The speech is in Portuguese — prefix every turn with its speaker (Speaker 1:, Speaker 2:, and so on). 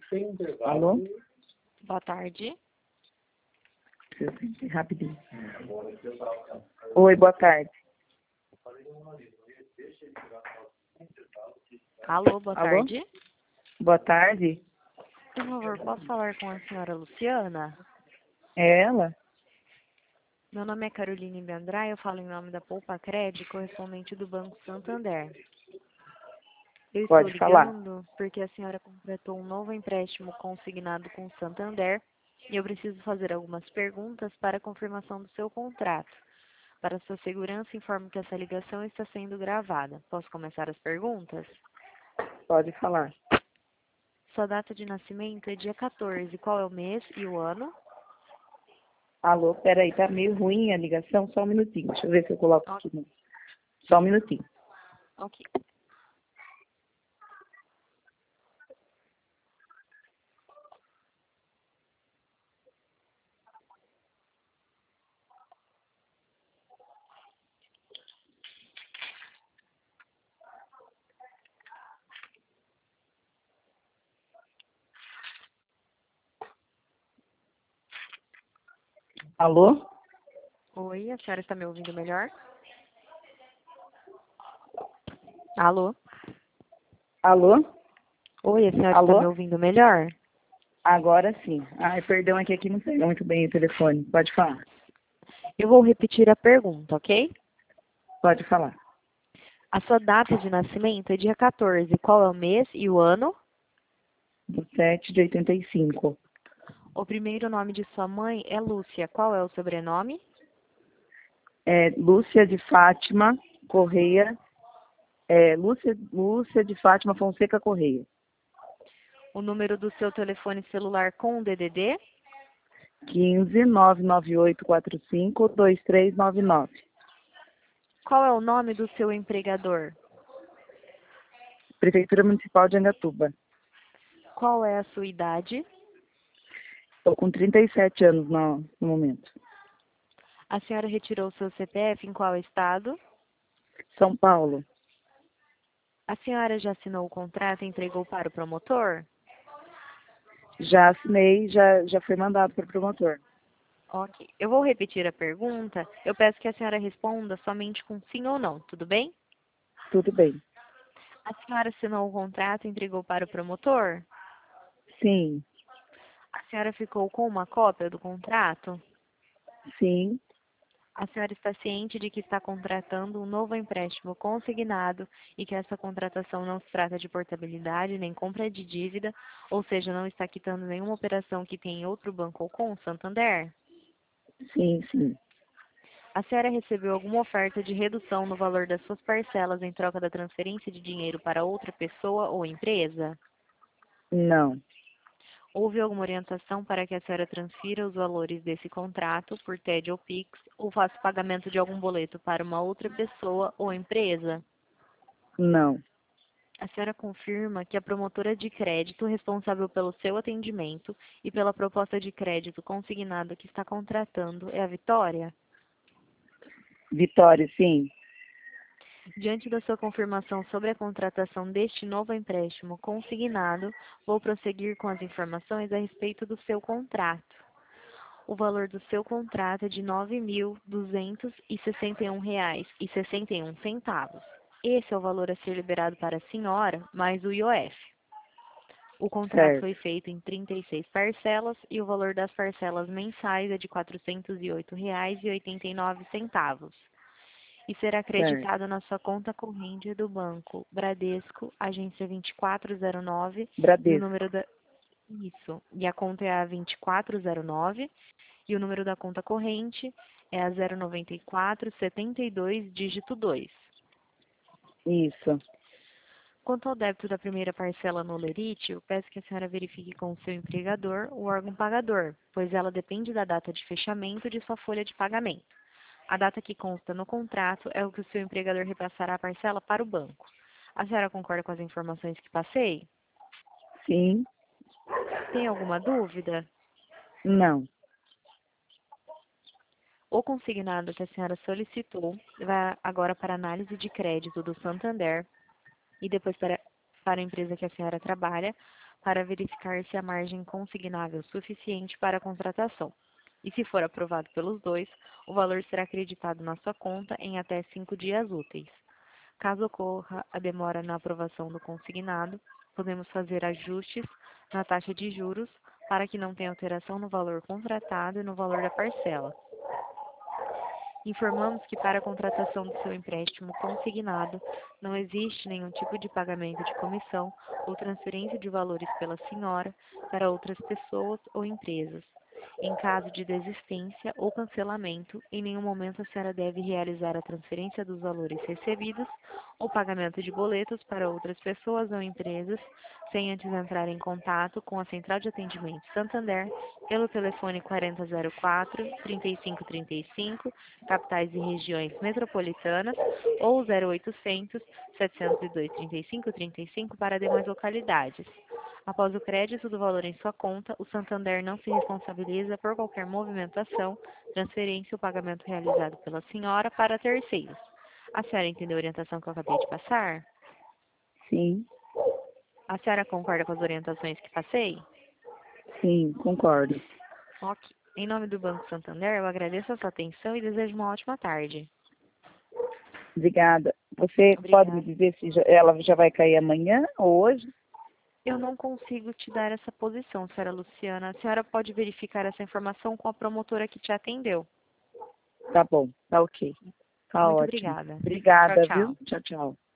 Speaker 1: Alô?
Speaker 2: Boa tarde.
Speaker 1: Rapidinho. Oi, boa tarde.
Speaker 2: Alô, boa
Speaker 1: Alô?
Speaker 2: tarde.
Speaker 1: Boa tarde.
Speaker 2: Por favor, posso falar com a senhora Luciana?
Speaker 1: É ela?
Speaker 2: Meu nome é Caroline Biandrai, eu falo em nome da Poupa Cred, correspondente do Banco Santander. Eu estou
Speaker 1: Pode falar.
Speaker 2: ligando porque a senhora completou um novo empréstimo consignado com o Santander e eu preciso fazer algumas perguntas para a confirmação do seu contrato. Para sua segurança, informo que essa ligação está sendo gravada. Posso começar as perguntas?
Speaker 1: Pode falar.
Speaker 2: Sua data de nascimento é dia 14. Qual é o mês e o ano?
Speaker 1: Alô, peraí, tá meio ruim a ligação, só um minutinho. Deixa eu ver se eu coloco aqui. Só um minutinho.
Speaker 2: Ok.
Speaker 1: Alô?
Speaker 2: Oi, a senhora está me ouvindo melhor? Alô?
Speaker 1: Alô?
Speaker 2: Oi, a senhora está me
Speaker 1: Alô?
Speaker 2: ouvindo melhor?
Speaker 1: Agora sim. Ai, perdão, é que aqui não pega muito bem o telefone. Pode falar.
Speaker 2: Eu vou repetir a pergunta, ok?
Speaker 1: Pode falar.
Speaker 2: A sua data de nascimento é dia 14. Qual é o mês e o ano?
Speaker 1: Do 7 de 85.
Speaker 2: O primeiro nome de sua mãe é Lúcia. Qual é o sobrenome?
Speaker 1: É Lúcia de Fátima Correia. Lúcia de Fátima Fonseca Correia.
Speaker 2: O número do seu telefone celular com o DDD?
Speaker 1: 15 99845 2399.
Speaker 2: Qual é o nome do seu empregador?
Speaker 1: Prefeitura Municipal de Angatuba.
Speaker 2: Qual é a sua idade?
Speaker 1: Estou com 37 anos no momento.
Speaker 2: A senhora retirou seu CPF em qual estado?
Speaker 1: São Paulo.
Speaker 2: A senhora já assinou o contrato e entregou para o promotor?
Speaker 1: Já assinei, já foi mandado para o promotor.
Speaker 2: Ok. Eu vou repetir a pergunta. Eu peço que a senhora responda somente com sim ou não, tudo bem?
Speaker 1: Tudo bem.
Speaker 2: A senhora assinou o contrato e entregou para o promotor?
Speaker 1: Sim,
Speaker 2: A senhora ficou com uma cópia do contrato?
Speaker 1: sim,
Speaker 2: A senhora está ciente de que está contratando um novo empréstimo consignado e que essa contratação não se trata de portabilidade nem compra de dívida, ou seja, não está quitando nenhuma operação que tem em outro banco ou com o Santander?
Speaker 1: sim.
Speaker 2: A senhora recebeu alguma oferta de redução no valor das suas parcelas em troca da transferência de dinheiro para outra pessoa ou empresa?
Speaker 1: Não,
Speaker 2: Houve alguma orientação para que a senhora transfira os valores desse contrato por TED ou Pix ou faça o pagamento de algum boleto para uma outra pessoa ou empresa?
Speaker 1: não.
Speaker 2: A senhora confirma que a promotora de crédito responsável pelo seu atendimento e pela proposta de crédito consignada que está contratando é a Vitória?
Speaker 1: Vitória, sim.
Speaker 2: Diante da sua confirmação sobre a contratação deste novo empréstimo consignado, vou prosseguir com as informações a respeito do seu contrato. O valor do seu contrato é de R$ 9.261,61. Esse é o valor a ser liberado para a senhora, mais o IOF. O contrato
Speaker 1: Certo,
Speaker 2: foi feito em 36 parcelas e o valor das parcelas mensais é de R$ 408,89 e será
Speaker 1: certo.
Speaker 2: acreditado na sua conta corrente do Banco Bradesco, agência 2409, e o
Speaker 1: Bradesco.
Speaker 2: número da... Isso, e a conta é a 2409, e o número da conta corrente é a 09472, dígito 2.
Speaker 1: Isso.
Speaker 2: Quanto ao débito da primeira parcela no Lerite, eu peço que a senhora verifique com o seu empregador, o órgão pagador, pois ela depende da data de fechamento de sua folha de pagamento. A data que consta no contrato é o que o seu empregador repassará a parcela para o banco. A senhora concorda com as informações que passei?
Speaker 1: Sim.
Speaker 2: Tem alguma dúvida?
Speaker 1: Não.
Speaker 2: O consignado que a senhora solicitou vai agora para análise de crédito do Santander e depois para a empresa que a senhora trabalha, para verificar se a margem consignável é suficiente para a contratação. E se for aprovado pelos dois, o valor será acreditado na sua conta em até 5 dias úteis. Caso ocorra a demora na aprovação do consignado, podemos fazer ajustes na taxa de juros para que não tenha alteração no valor contratado e no valor da parcela. Informamos que para a contratação do seu empréstimo consignado, não existe nenhum tipo de pagamento de comissão ou transferência de valores pela senhora para outras pessoas ou empresas. Em caso de desistência ou cancelamento, em nenhum momento a senhora deve realizar a transferência dos valores recebidos ou pagamento de boletos para outras pessoas ou empresas, sem antes entrar em contato com a Central de Atendimento Santander pelo telefone 4004-3535, capitais e regiões metropolitanas, ou 0800 702 3535 para demais localidades. Após o crédito do valor em sua conta, o Santander não se responsabiliza por qualquer movimentação, transferência ou pagamento realizado pela senhora para terceiros. A senhora entendeu a orientação que eu acabei de passar?
Speaker 1: Sim,
Speaker 2: A senhora concorda com as orientações que passei?
Speaker 1: sim, concordo.
Speaker 2: Ok. Em nome do Banco Santander, eu agradeço a sua atenção e desejo uma ótima tarde.
Speaker 1: Obrigada. Você pode me
Speaker 2: Obrigada.
Speaker 1: dizer se ela já vai cair amanhã ou hoje?
Speaker 2: Eu não consigo te dar essa posição, senhora Luciana. A senhora pode verificar essa informação com a promotora que te atendeu.
Speaker 1: Tá bom, tá ok. Tá
Speaker 2: Muito
Speaker 1: ótimo.
Speaker 2: obrigada. Tchau,
Speaker 1: Obrigada, viu?
Speaker 2: tchau.
Speaker 1: Tchau, tchau.